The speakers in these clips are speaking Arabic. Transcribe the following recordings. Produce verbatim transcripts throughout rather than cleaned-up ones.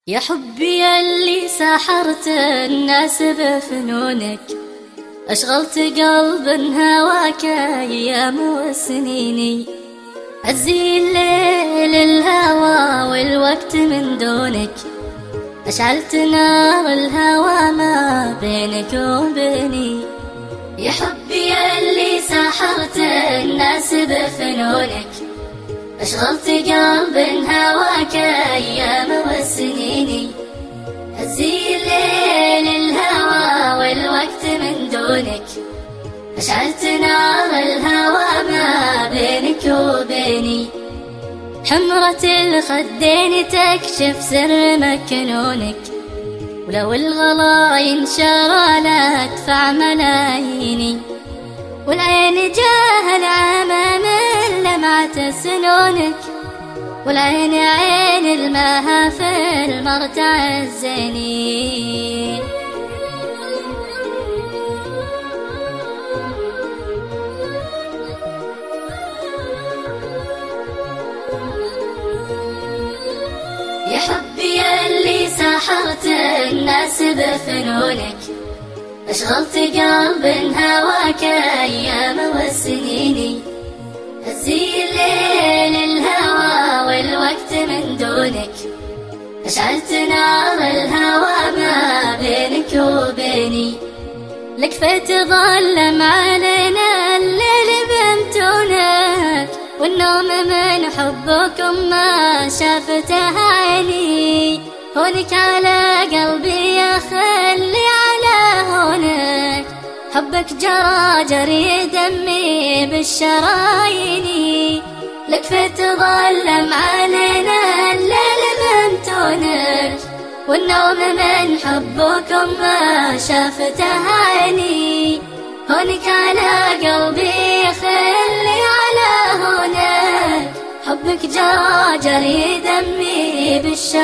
يا حبي اللي سحرت الناس بفنونك، أشغلت قلب هواك أيام وسنيني، عزي الليل الهوى والوقت من دونك، أشعلت نار الهوى ما بينك وبيني. يا حبي اللي سحرت الناس بفنونك، أشغلت قلب هواك أيام وسنيني، هزي الليل الهوى والوقت من دونك، أشعلت نار الهوى ما بينك وبيني. حمرة الخدين تكشف سر مكنونك، ولو الغلا ينشر لا أدفع ملاييني، والعين جاهل عمى من لمعة سنونك، والعين عين المها في المرتع الزيني. يا حبي اللي سحرت الناس بفنونك، أشغلت قلب هواك أيام وسنيني، هزي الليل الهوى والوقت من دونك، أشعلت نار الهوى ما بينك وبيني. لك تظلم علينا الليل بمتونك، والنوم من حبكم ما شافته عيني، هونك على قلبي يا خلي على هونك، حبك جرى جري دمي بالشرايين. لك تظلم علينا الليل بمتونك، والنوم من حبكم ما شافته عيني، هونك على قلبي خلي على هونك، حبك جرى جري دمي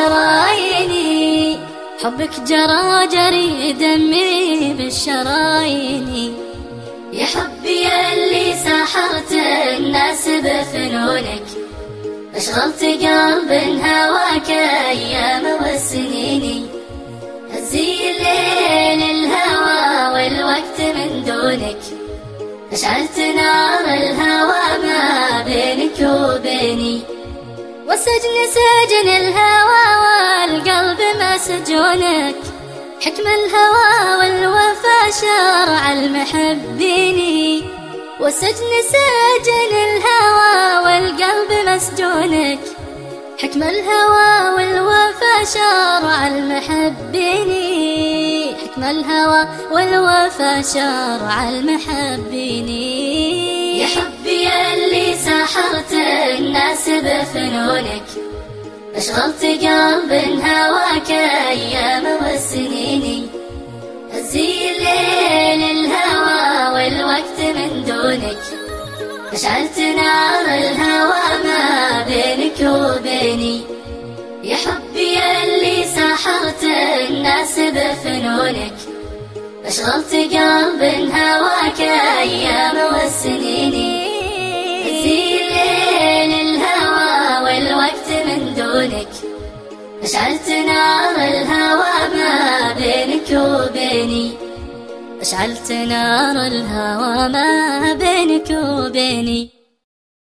بالشرايين، حبك جرى جري دمي بالشرايين. يا حبي اللي سحرت الناس بفنونك، أشغلت قلب هواك أيام وسنيني، هزي الليل الهوى والوقت من دونك، أشعلت نار الهوى ما بينك وبيني. والسجن سجن الهوى والقلب مسجونك، حكم الهوى والوفا شرع المحبين. والسجن سجن الهوى والقلب مسجونك، حكم الهوى والوفا شرع المحبين، حكم الهوى والوفا شرع المحبين. يا حبي اللي سحرت الناس بفنونك، أشغلت قلب هواك أيام وسنيني، هزي الليل الهوى والوقت من دونك، أشعلت نار الهوى ما بينك وبيني. يا حبي اللي سحرت الناس بفنونك، أشغلت قلب هواك أيام وسنيني، هزي الليل الهوى والوقت من دونك، أشعلت نار الهوى ما بينك وبيني، أشعلت نار الهوى ما بينك وبيني.